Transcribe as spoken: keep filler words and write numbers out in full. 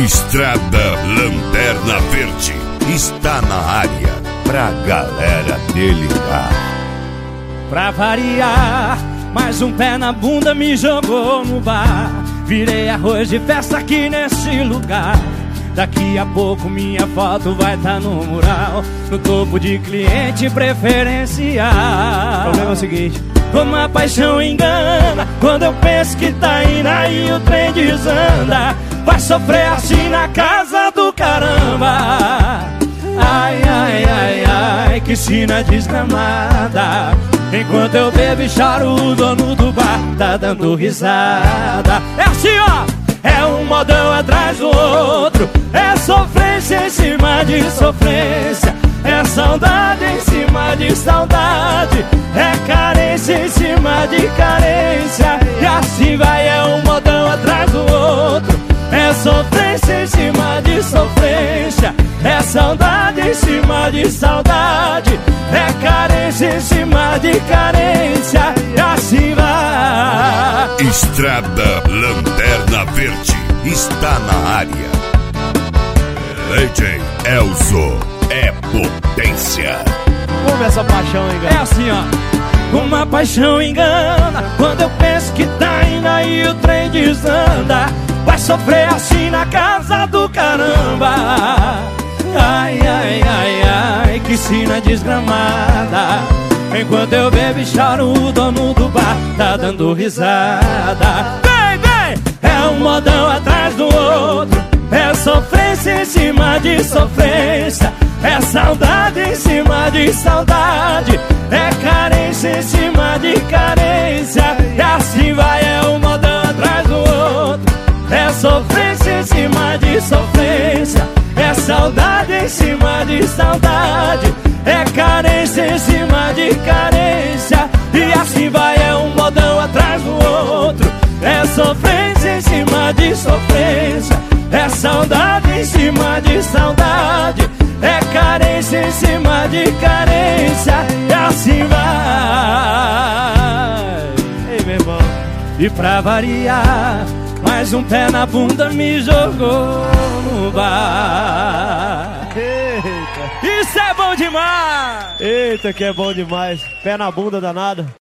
Estrada Lanterna Verde está na área pra galera delirar. Pra variar, mais um pé na bunda me jogou no bar. Virei arroz de festa aqui nesse lugar. Daqui a pouco minha foto vai tá no mural, no topo de cliente preferencial. O problema é o seguinte: como a paixão engana, quando eu penso que tá indo aí o trem desanda. Vai sofrer assim na casa do caramba. Ai, ai, ai, ai, que sina desgramada. Enquanto eu bebo e choro, o dono do bar tá dando risada. É assim, ó, é um modão atrás do outro. É sofrência em cima de sofrência. É saudade em cima de saudade. É carência em cima de carência. E assim vai, é um modão atrás do outro. É sofrência em cima de sofrência. É saudade em cima de saudade. É carência em cima de carência. E assim vai. Estrada Lanterna Verde está na área. D J Elzo é potência. Como essa paixão engana? É assim, ó, uma paixão engana. Quando eu penso que tá indo aí o trem desanda. Vai sofrer assim na casa do caramba. Ai, ai, ai, ai, que sina desgramada. Enquanto eu bebo e choro, o dono do bar tá dando risada. Vem, vem! É um modão atrás do outro. É sofrência em cima de sofrência. É saudade em cima de saudade. É carência em cima de carência. E assim vai, é um modão atrás do outro. É sofrência em cima de sofrência. É saudade em cima de saudade. É carência em cima de carência. E assim vai, é um modão atrás do outro. É sofrência em cima de sofrência. É saudade em cima de saudade. É carência em cima de carência. E assim vai. Ei, meu irmão. E pra variar, mais um pé na bunda me jogou no bar. Eita. Isso é bom demais! Eita, que é bom demais. Pé na bunda danada.